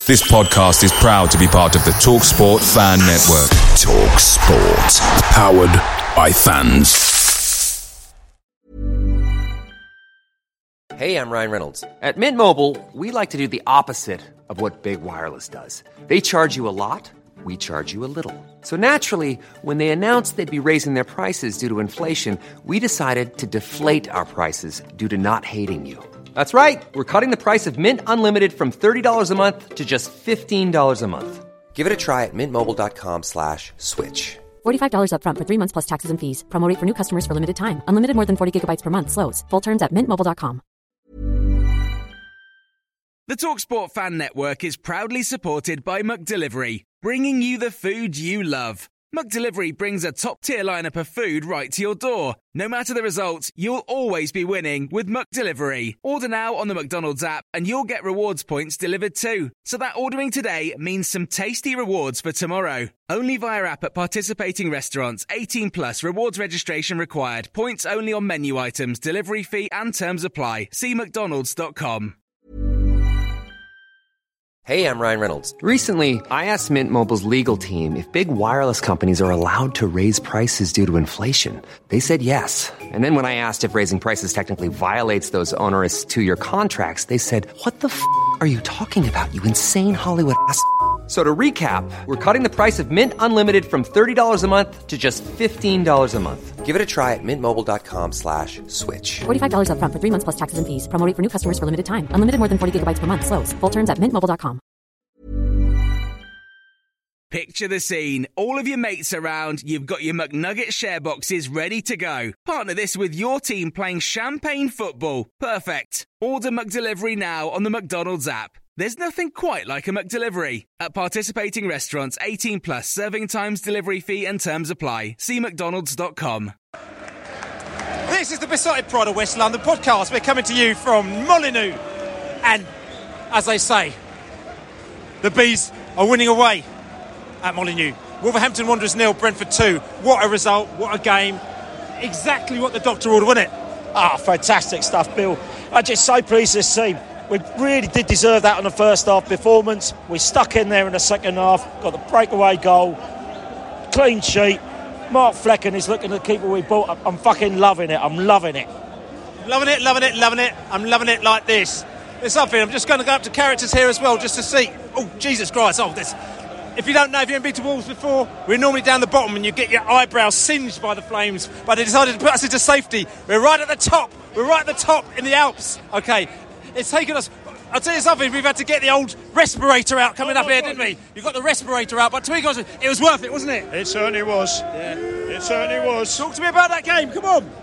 This podcast is proud to be part of the TalkSport Fan Network. TalkSport. Powered by fans. Hey, I'm Ryan Reynolds. At Mint Mobile, we like to do the opposite of what Big Wireless does. They charge you a lot, we charge you a little. So naturally, when they announced they'd be raising their prices due to inflation, we decided to deflate our prices due to not hating you. That's right. We're cutting the price of Mint Unlimited from $30 a month to just $15 a month. Give it a try at mintmobile.com/switch. $45 up front for 3 months plus taxes and fees. Promo rate for new customers for limited time. Unlimited more than 40 gigabytes per month. Slows full terms at mintmobile.com. The TalkSport Fan Network is proudly supported by McDelivery, bringing you the food you love. McDelivery brings a top-tier lineup of food right to your door. No matter the result, you'll always be winning with McDelivery. Order now on the McDonald's app and you'll get rewards points delivered too. So that ordering today means some tasty rewards for tomorrow. Only via app at participating restaurants. 18 plus. Rewards registration required. Points only on menu items. Delivery fee and terms apply. See mcdonalds.com. Hey, I'm Ryan Reynolds. Recently, I asked Mint Mobile's legal team if big wireless companies are allowed to raise prices due to inflation. They said yes. And then when I asked if raising prices technically violates those onerous 2-year contracts, they said, "What the f*** are you talking about, you insane Hollywood ass?" So to recap, we're cutting the price of Mint Unlimited from $30 a month to just $15 a month. Give it a try at mintmobile.com/switch. $45 up front for 3 months plus taxes and fees. Promo rate for new customers for limited time. Unlimited more than 40 gigabytes per month. Slows full terms at mintmobile.com. Picture the scene. All of your mates around, you've got your McNugget share boxes ready to go. Partner this with your team playing champagne football. Perfect. Order McDelivery now on the McDonald's app. There's nothing quite like a McDelivery. At participating restaurants, 18 plus, serving times, delivery fee and terms apply. See mcdonalds.com. This is the Besotted Pride of West London podcast. We're coming to you from Molineux. And, as they say, the Bees are winning away at Molineux. Wolverhampton Wanderers 0, Brentford 2. What a result, what a game. Exactly what the doctor ordered, wasn't it? Fantastic stuff, Bill. I'm just so pleased with this team. We really did deserve that on the first half performance. We stuck in there in the second half, got the breakaway goal, clean sheet. Mark Flecken is looking at the keeper we bought. I'm fucking loving it. I'm loving it. Loving it. I'm loving it like this. There's something. I'm just going to go up to characters here as well just to see. Oh, Jesus Christ. If you don't know, if you haven't been to Wolves before, we're normally down the bottom and you get your eyebrows singed by the flames, but they decided to put us into safety. We're right at the top. We're right at the top in the Alps. Okay, it's taken us... I'll tell you something, we've had to get the old respirator out coming up here, didn't we? You got the respirator out, but to be honest, it was worth it, wasn't it? It certainly was. Yeah. It certainly was. Talk to me about that game, come on.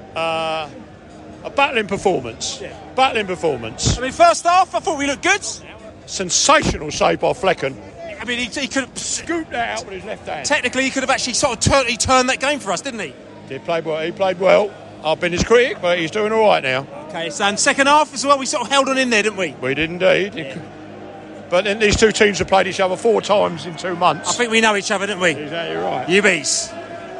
A battling performance. Yeah. Battling performance. I mean, first half, I thought we looked good. Sensational save by Flecken. I mean, he could have... Scooped that out with his left hand. Technically, he could have actually sort of turned that game for us, didn't he? He played well. I've been his critic, but he's doing all right now. Okay, so in second half as well, we sort of held on in there, didn't we? We did indeed. Yeah. But then these two teams have played each other 4 times in 2 months. I think we know each other, didn't we? Exactly right. You bees.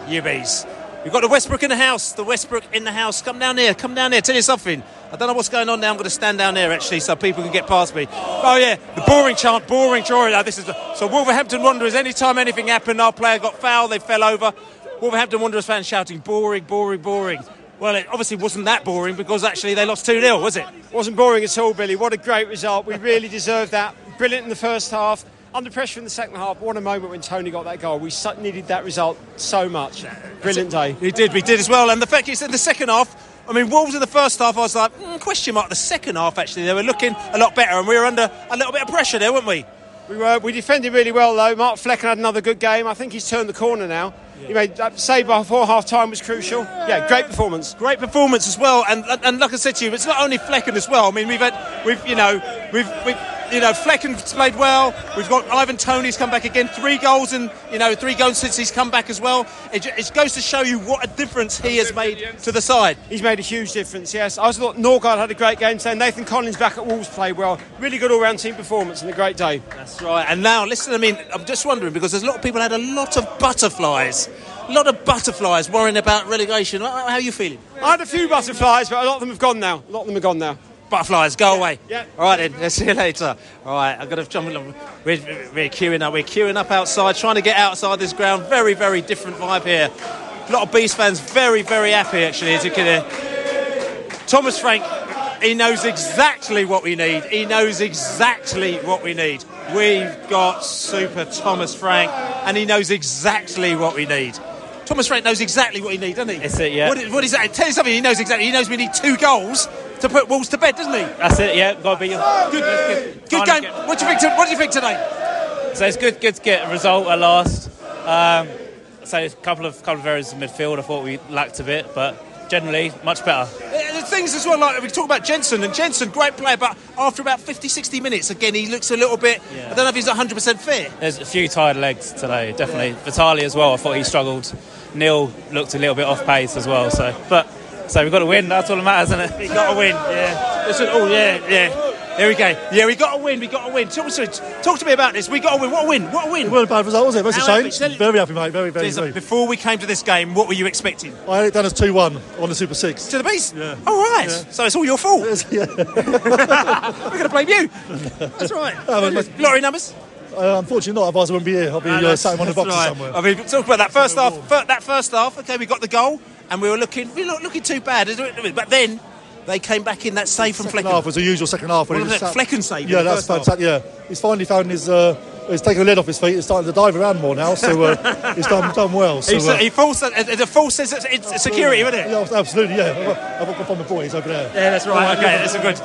We've got the Westbrook in the house. Come down here. Tell you something. I don't know what's going on now. I'm going to stand down there, actually, so people can get past me. Oh, yeah, the boring chant, boring drawing. So Wolverhampton Wanderers, anytime anything happened, our player got fouled, they fell over. Wolverhampton Wanderers fans shouting, boring. Well, it obviously wasn't that boring because actually they lost 2-0, was it? Wasn't boring at all, Billy. What a great result. We really deserved that. Brilliant in the first half. Under pressure in the second half. What a moment when Tony got that goal. We needed that result so much. Brilliant day. We did as well. And the fact is in the second half, I mean, Wolves in the first half, I was like, question mark. The second half, actually, they were looking a lot better and we were under a little bit of pressure there, weren't we? We defended really well, though. Mark Flecken had another good game. I think he's turned the corner now. Yeah. He made that save before half-time was crucial. Yeah, great performance. Great performance as well. And like I said to you, it's not only Flecken as well. I mean, we've Flecken's played well. We've got Ivan Toney's come back again. 3 goals since he's come back as well. It goes to show you what a difference he has made to the side. He's made a huge difference, yes. I also thought Norgard had a great game today. Nathan Collins back at Wolves played well. Really good all-round team performance and a great day. That's right. And now, listen, I mean, I'm just wondering, because there's a lot of people had a lot of butterflies. worrying about relegation. How are you feeling? I had a few butterflies, but a lot of them have gone now. Butterflies, go away. Yeah. All right then, let's see you later. All right, I've got to jump along. We're queuing up. We're queuing up outside, trying to get outside this ground. Very, very different vibe here. A lot of Bees fans very, very happy, actually, as you can hear. Thomas Frank, he knows exactly what we need. He knows exactly what we need. We've got Super Thomas Frank, and he knows exactly what we need. Thomas Frank knows exactly what he needs, doesn't he? That's it, yeah. What is that? Tell you something, he knows exactly. He knows we need 2 goals to put Wolves to bed, doesn't he? That's it, yeah. Got to be good game. What do you think today? So it's good to get a result at last. So a couple of errors in midfield. I thought we lacked a bit, but generally much better. The things as well, like we talk about Jensen, great player, but after about 50-60 minutes, again, he looks a little bit, I don't know if he's 100% fit. There's a few tired legs today, definitely. Vitali as well, I thought he struggled. Neil looked a little bit off pace as well, so we've got to win, that's all that matters, isn't it? We've got to win, yeah. Listen, There we go. Yeah, we got to win. Talk to me about this. We got to win. What a win. It wasn't a bad result, was it? Most of very happy, mate. Very, very, very. Before we came to this game, what were you expecting? I had it done as 2-1 on the Super 6. To the Bees? Yeah. All right. Yeah. So it's all your fault. Yeah. We're going to blame you. That's right. Lottery numbers? Unfortunately not, otherwise I wouldn't be here. I'll be sat on the boxes somewhere. I mean, talk about that first half. Okay, we got the goal, and we're not looking too bad, but then they came back in that save from Flecken. Second half was the usual second half. Flecken save. Yeah, that's fantastic. Yeah, he's finally found his. He's taken the lid off his feet. He's starting to dive around more now, so he's done well. So, he falls. The false says it's security, isn't it? Yeah, absolutely. Yeah, I've got from the boys over there. Yeah, that's right. Okay, that's a good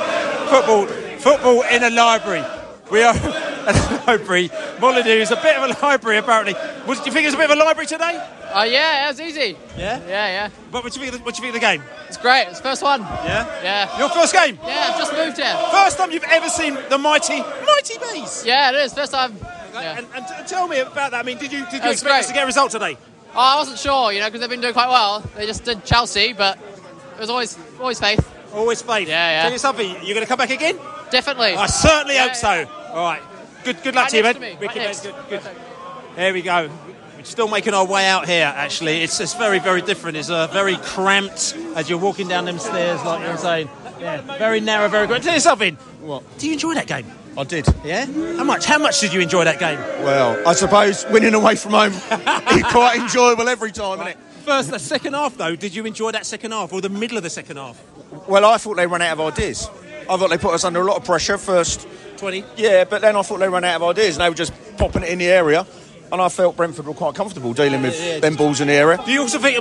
football in a library. We are at a library. Molyneux is a bit of a library, apparently. Do you think it was a bit of a library today? Yeah, it was easy. Yeah? Yeah. But what do you think of the game? It's great. It's the first one. Yeah? Yeah. Your first game? Yeah, I've just moved here. First time you've ever seen the mighty Bees? Yeah, it is. First time. Okay. Yeah. And tell me about that. I mean, did you expect us to get a result today? Oh, I wasn't sure, because they've been doing quite well. They just did Chelsea, but it was always faith. Always faith. Yeah. Tell you something, you're going to come back again? Definitely. I certainly hope so. All right. Good luck to you, man. Good. There we go. We're still making our way out here, actually. It's very, very different. It's very cramped as you're walking down them stairs, like you're saying. Yeah, very narrow, very good. Tell you something. What? Do you enjoy that game? I did. Yeah? How much did you enjoy that game? Well, I suppose winning away from home is quite enjoyable every time, isn't it? The second half, though, did you enjoy that second half or the middle of the second half? Well, I thought they ran out of ideas. I thought they put us under a lot of pressure first 20. Yeah, but then I thought they ran out of ideas and they were just popping it in the area. And I felt Brentford were quite comfortable dealing with them balls in the area. Do you also think,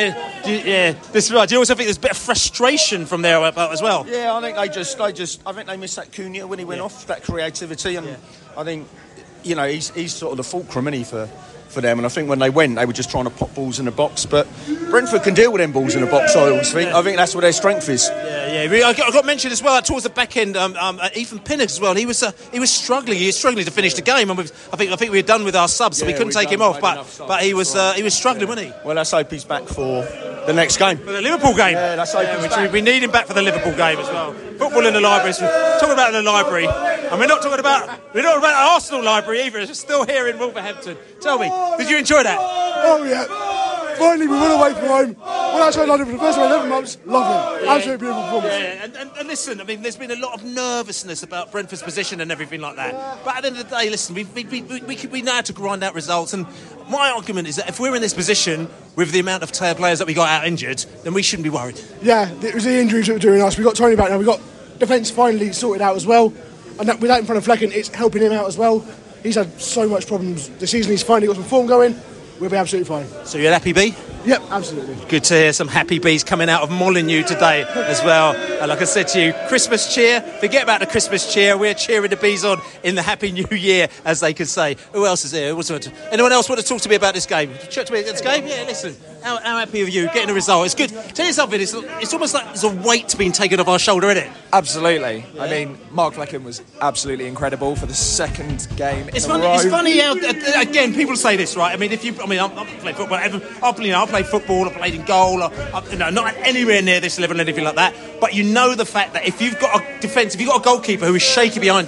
this is right, do you also think there's a bit of frustration from there about as well? Yeah, I think I think they missed that Cunha when he went off, that creativity. And I think, he's sort of the fulcrum, isn't he, for them. And I think when they went, they were just trying to pop balls in the box. But Brentford can deal with them balls in the box, I always think. I think that's where their strength is. I got mentioned as well towards the back end. Ethan Pinnock as well. He was struggling. He was struggling to finish the game. And I think we were done with our subs, so we couldn't take him off. But he was struggling, wasn't he? Well, let's hope he's back for the next game. For the Liverpool game. Yeah, let's hope he's back. We need him back for the Liverpool game as well. Football in the library. Talking about in the library, and we're not talking about the Arsenal library either. It's still here in Wolverhampton. Tell me, did you enjoy that? Oh yeah. Finally, we went away from home. When I tried London for the first 11 months, lovely. Absolutely beautiful performance. Yeah, and listen, I mean, there's been a lot of nervousness about Brentford's position and everything like that. But at the end of the day, listen, we know how to grind out results. And my argument is that if we're in this position with the amount of players that we got out injured, then we shouldn't be worried. Yeah, it was the injuries that were doing us. We got Tony back now. We got defence finally sorted out as well. And with that in front of Flecken, it's helping him out as well. He's had so much problems this season. He's finally got some form going. We'll be absolutely fine. So you're happy, B? Yep, absolutely. Good to hear some happy bees coming out of Molyneux today as well. And like I said to you, Christmas cheer. Forget about the Christmas cheer. We're cheering the bees on in the Happy New Year, as they could say. Who else is here? Anyone else want to talk to me about this game? Talk to me about this game? Yeah, listen. How happy are you getting a result? It's good. Tell you something, it's almost like there's a weight being taken off our shoulder, isn't it? Absolutely. Yeah. I mean, Mark Flecken was absolutely incredible for the second game in a row. It's funny how, again, people say this, right? I mean, I play football. I play football. I played in goal. Not anywhere near this level or anything like that. But you know the fact that if you've got a defence, if you've got a goalkeeper who is shaky behind you,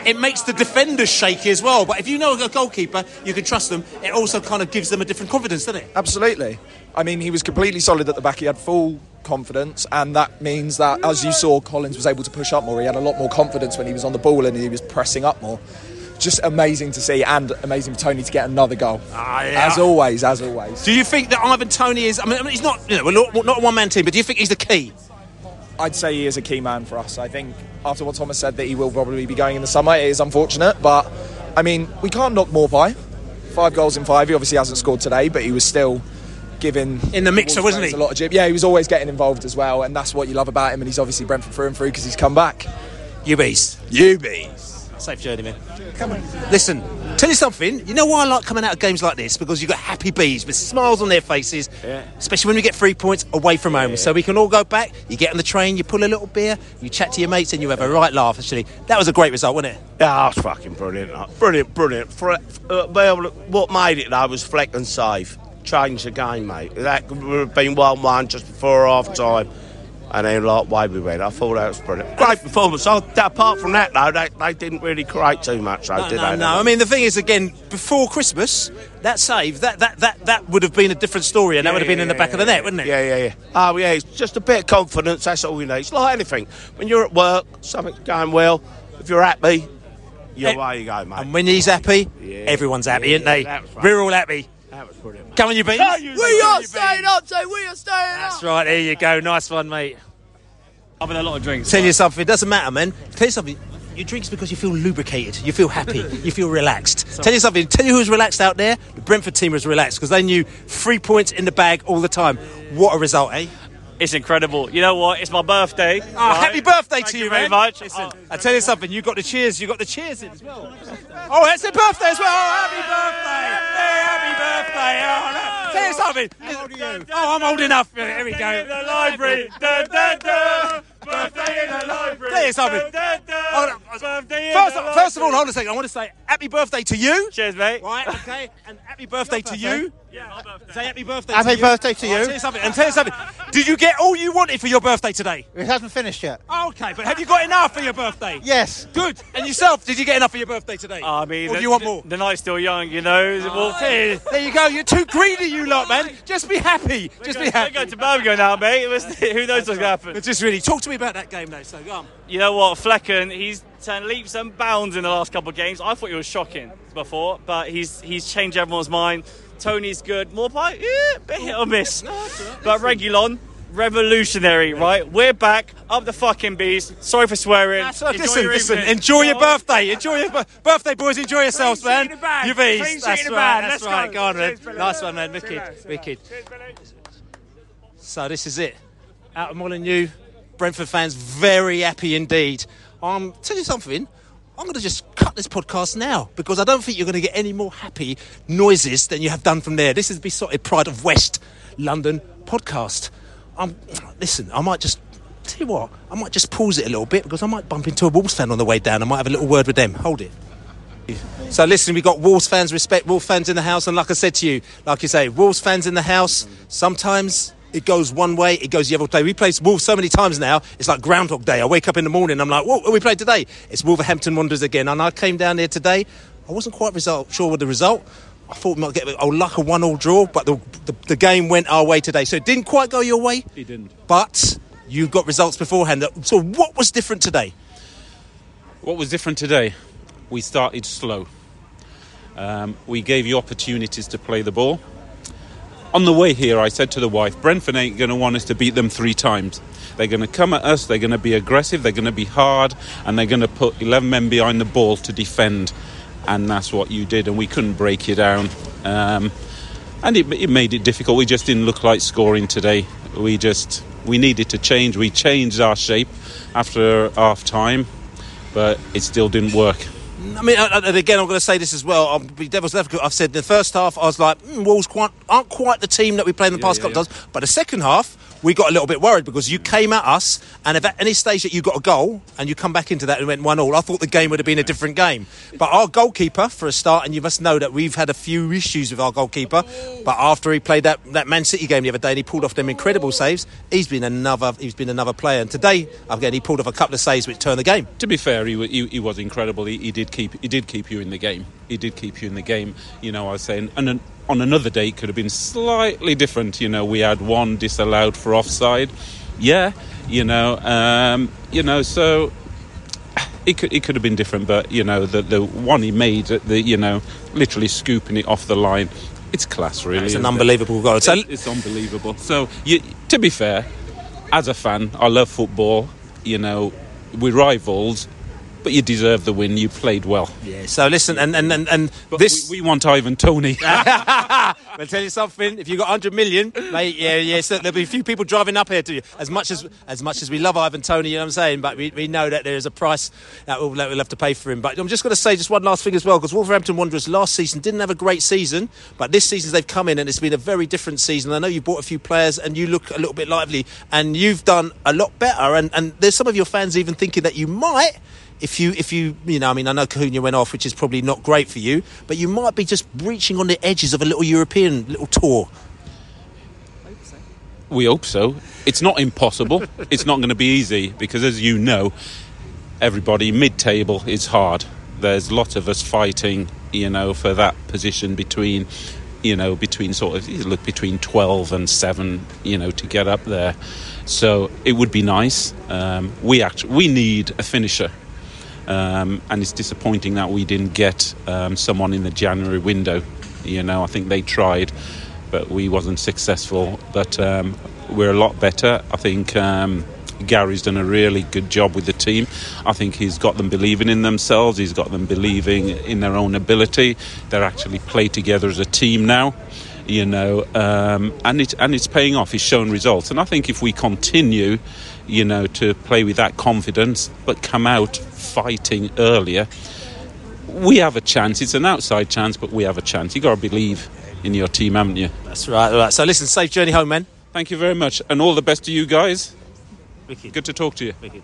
it makes the defenders shaky as well. But if you know a goalkeeper, you can trust them. It also kind of gives them a different confidence, doesn't it? Absolutely. I mean, he was completely solid at the back. He had full confidence, and that means that, as you saw, Collins was able to push up more. He had a lot more confidence when he was on the ball and he was pressing up more. Just amazing to see, and amazing for Tony to get another goal. As always. Do you think that Ivan Toney is... I mean, he's not, we're not a one-man team, but do you think he's the key? I'd say he is a key man for us. I think after what Thomas said, that he will probably be going in the summer. It is unfortunate, but, I mean, we can't knock Maupay. 5 goals in 5. He obviously hasn't scored today, but he was still giving... In the mixer, wasn't he? A lot of jib. Yeah, he was always getting involved as well, and that's what you love about him, and he's obviously Brentford through and through because he's come back. You bees. Safe journey, man. Come on. Listen, tell you something. You know why I like coming out of games like this? Because you've got happy bees with smiles on their faces, especially when we get 3 points away from home. So we can all go back, you get on the train, you pull a little beer, you chat to your mates and you have a right laugh, actually. That was a great result, wasn't it? Yeah, that was fucking brilliant. Brilliant. What made it, though, was Fleck and save. Changed the game, mate. That would have been 1-1 just before half-time. And then, way we went. I thought that was brilliant. Great performance. Apart from that, though, they didn't really create too much, though, did they? No. I mean, the thing is, again, before Christmas, that save, that would have been a different story, and that would have been in the back of the net, wouldn't it? Yeah. Oh, yeah, it's just a bit of confidence, that's all we need. It's like anything. When you're at work, something's going well, if you're happy, away you go, mate. And when he's happy, everyone's happy, isn't they? Right. We're all happy. That was brilliant. Come on, you beans. We are staying up, so we are staying up. That's right, there you go. Nice one, mate. I've had a lot of drinks. Tell you something, it doesn't matter, man. Tell you something, you drink because you feel lubricated, you feel happy, you feel relaxed. Tell you something, tell you who's relaxed out there. The Brentford team was relaxed because they knew 3 points in the bag all the time. What a result, eh? It's incredible. You know what? It's my birthday. Oh, right? Happy birthday to you, very man. much. Listen, I tell you something. You got the cheers in as well. Oh, it's their birthday as well. Oh, happy birthday! Hey, happy birthday! Oh, no. Tell you something. How old are you? Oh, I'm old enough. Here we go. In the library. Birthday in the library. Tell you something. First of all, hold on a second. I want to say happy birthday to you. Cheers, mate. Right, okay. And happy birthday to you. Yeah, my birthday. Say happy birthday to you. Happy birthday to you. Tell you something. Did you get all you wanted for your birthday today? It hasn't finished yet. Okay, but have you got enough for your birthday? Yes. Good. And yourself, did you get enough for your birthday today? I mean, or do you want more? The night's still young, you know. There you go. You're too greedy, you lot, man. Just be happy. Just be happy. We're going to Birmingham now, mate. Who knows what's going to happen? Just really talk to me about that game, though. So go on. You know what, Flecken, he's turned leaps and bounds in the last couple of games. I thought he was shocking before, but he's changed everyone's mind. Tony's good. Maupay, bit hit or miss. But Reguilon, revolutionary, right? We're back, up the fucking bees. Sorry for swearing. Listen, enjoy your birthday. Enjoy your birthday, boys. Enjoy yourselves, man. You bees. That's right. Go on, man. Nice one, man. Wicked. So this is it. Out of Molineux, Brentford fans very happy indeed. Tell you something. I'm going to just cut this podcast now because I don't think you're going to get any more happy noises than you have done from there. This is the Besotted Pride of West London podcast. Listen, I might just tell you what. I might just pause it a little bit because I might bump into a Wolves fan on the way down. I might have a little word with them. Hold it. So listen, we've got Wolves fans, respect Wolves fans in the house, and like I said to you, like you say, Wolves fans in the house. Sometimes it goes one way, it goes the other way. We played Wolves so many times now, it's like Groundhog Day. I wake up in the morning, I'm like, what we played today? It's Wolverhampton Wanderers again. And I came down here today, I wasn't quite sure with the result. I thought we might get a 1-1 draw, but the game went our way today. So it didn't quite go your way. It didn't. But you got results beforehand. So what was different today? What was different today? We started slow. We gave you opportunities to play the ball. On the way here, I said to the wife, Brentford ain't going to want us to beat them 3 times. They're going to come at us, they're going to be aggressive, they're going to be hard, and they're going to put 11 men behind the ball to defend. And that's what you did, and we couldn't break you down. And it made it difficult. We just didn't look like scoring today. We needed to change. We changed our shape after half-time, but it still didn't work. I mean, and again, I'm going to say this as well. I'll be devil's advocate. I've said in the first half, I was like, Wolves aren't quite the team that we played in the past couple of times. But the second half, we got a little bit worried because you came at us, and if at any stage that you got a goal and you come back into that and went 1-1, I thought the game would have been a different game. But our goalkeeper, for a start, and you must know that we've had a few issues with our goalkeeper, but after he played that Man City game the other day and he pulled off them incredible saves, he's been another player. And today, again, he pulled off a couple of saves which turned the game. To be fair, he was incredible. He did keep you in the game. He did keep you in the game. You know, I was saying, and on another day it could have been slightly different. You know, we had one disallowed for offside. Yeah, so it could have been different. But you know, the one he made, literally scooping it off the line, it's class, really. It's an unbelievable goal. It's unbelievable. So, to be fair, as a fan, I love football. You know, we're rivals, but you deserve the win. You played well. Yeah. So listen, and but this we want Ivan Toney. I'll tell you something. If you got 100 million, mate, yeah. So there'll be a few people driving up here to you. As much as we love Ivan Toney, you know what I'm saying. But we know that there is a price that we'll have to pay for him. But I'm just going to say just one last thing as well, because Wolverhampton Wanderers last season didn't have a great season, but this season they've come in and it's been a very different season. I know you bought a few players and you look a little bit lively, and you've done a lot better. And there's some of your fans even thinking that you might. If you I know Cunha went off, which is probably not great for you, but you might be just reaching on the edges of a little European little tour. We hope so. It's not impossible. It's not going to be easy because, as you know, everybody mid-table is hard. There's lots of us fighting, for that position between 12 and 7, to get up there. So it would be nice. We need a finisher. And it's disappointing that we didn't get someone in the January window. I think they tried, but we wasn't successful. But we're a lot better. I think Gary's done a really good job with the team. I think he's got them believing in themselves. He's got them believing in their own ability. They're actually play together as a team now. And it's paying off. It's shown results. And I think if we continue, to play with that confidence, but come out fighting earlier, we have a chance. It's an outside chance, but we have a chance. You got to believe in your team, haven't you? That's right. All right. So listen, safe journey home, man. Thank you very much, and all the best to you guys. Wicked. Good to talk to you. Wicked.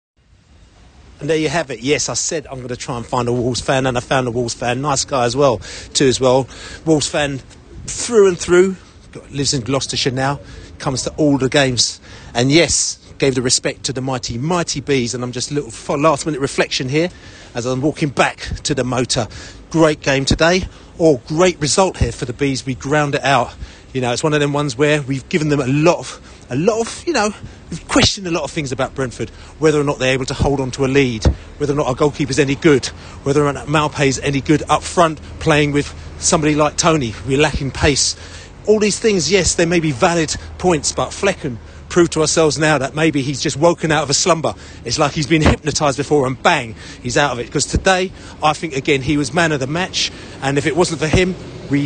And there you have it. Yes, I said I'm going to try and find a Wolves fan, and I found a Wolves fan. Nice guy as well, Wolves fan through and through. Lives in Gloucestershire now. Comes to all the games. And yes, gave the respect to the mighty, mighty Bees. And I'm just a little last-minute reflection here as I'm walking back to the motor. Great game today. Great result here for the Bees. We ground it out. It's one of them ones where we've given them a lot of, we've questioned a lot of things about Brentford, whether or not they're able to hold on to a lead, whether or not our goalkeeper's any good, whether or not Maupay's any good up front, playing with somebody like Toney. We're lacking pace. All these things, yes, they may be valid points, but Flecken proved to ourselves now that maybe he's just woken out of a slumber. It's like he's been hypnotised before and bang, he's out of it. Because today, I think, again, he was man of the match. And if it wasn't for him,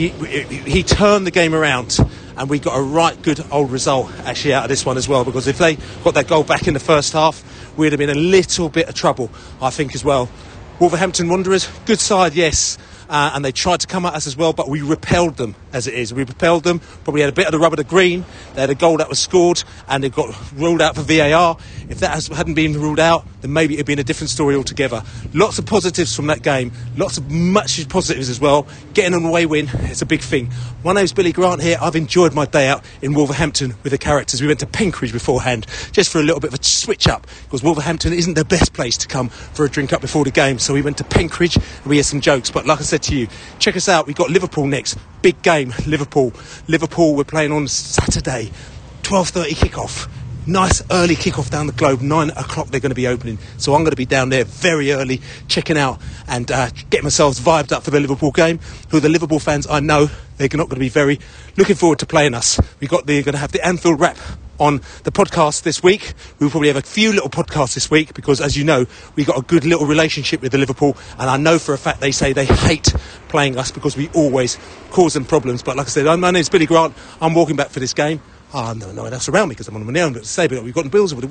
he turned the game around. And we got a right good old result, actually, out of this one as well. Because if they got that goal back in the first half, we'd have been a little bit of trouble, I think, as well. Wolverhampton Wanderers, good side, yes. And they tried to come at us as well, but we repelled them as it is. We repelled them, probably had a bit of the rub of the green. They had a goal that was scored and it got ruled out for VAR. If that hadn't been ruled out, then maybe it had been a different story altogether. Lots of positives from that game, lots of much positives as well. Getting an away win, it's a big thing. My name's Billy Grant here. I've enjoyed my day out in Wolverhampton with the characters. We went to Penkridge beforehand, just for a little bit of a switch up, because Wolverhampton isn't the best place to come for a drink up before the game. So we went to Penkridge and we had some jokes. But like I said to you, check us out. We've got Liverpool next. Big game, Liverpool. We're playing on Saturday, 12:30 kickoff. Nice early kickoff down the Globe. 9 o'clock they're going to be opening. So I'm going to be down there very early, checking out and getting myself vibed up for the Liverpool game. Who are the Liverpool fans I know, they're not going to be very looking forward to playing us. They're going to have the Anfield wrap on the podcast this week. We'll probably have a few little podcasts this week because, as you know, we've got a good little relationship with the Liverpool, and I know for a fact they say they hate playing us because we always cause them problems. But like I said, my name's Billy Grant. I'm walking back for this game. No one else around me because I'm on my own, but to say, but we've got the Bills,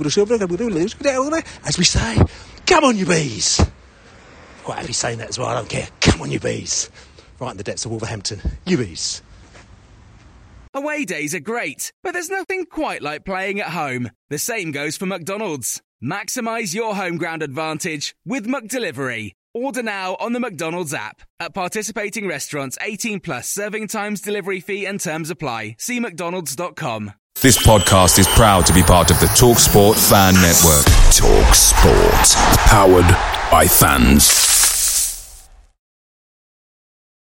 as we say, come on you Bees. Quite happy saying that as well, I don't care. Come on you Bees. Right in the depths of Wolverhampton, you Bees. Away days are great, but there's nothing quite like playing at home. The same goes for McDonald's. Maximise your home ground advantage with McDelivery. Order now on the McDonald's app. At participating restaurants, 18 plus serving times, delivery fee and terms apply. See mcdonalds.com. This podcast is proud to be part of the TalkSport Fan Network. TalkSport. Powered by fans.